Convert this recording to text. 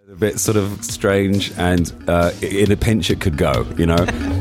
A bit sort of strange, and in a pinch it could go, you know.